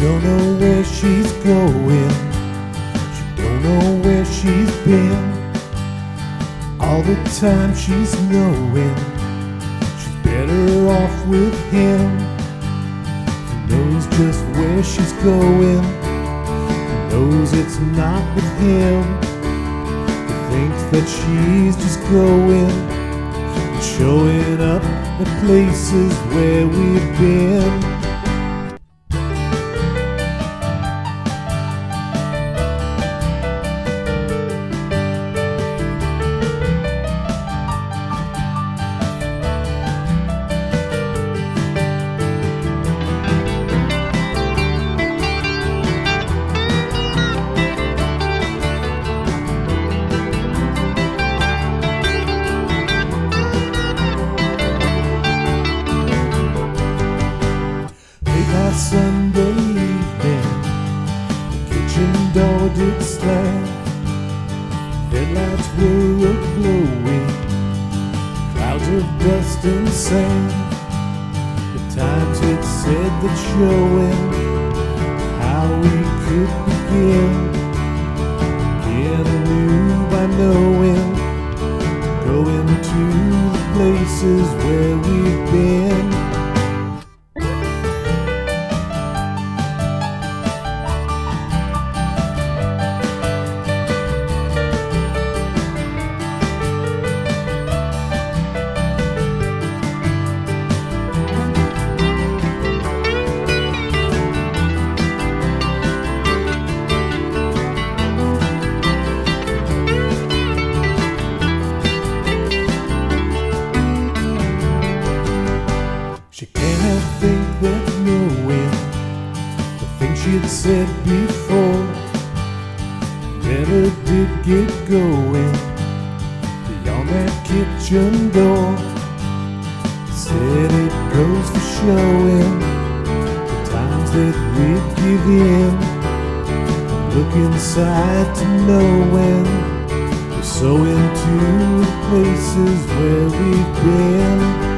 don't know where she's going. She don't know where she's been. All the time she's knowing she's better off with him. He knows just where she's going. He knows it's not with him. He thinks that she's just going and showing up at places where we've been. Sunday evening, the kitchen door did slam. Headlights were a-glowing, clouds of dust and sand. The Times had said that showing how we could begin anew by knowing, going to the places where we've been. She can't help think that knowing the things she'd said before never did get going beyond that kitchen door. Said it goes for showing the times that we'd give in, look inside to know when we're so into the places where we've been.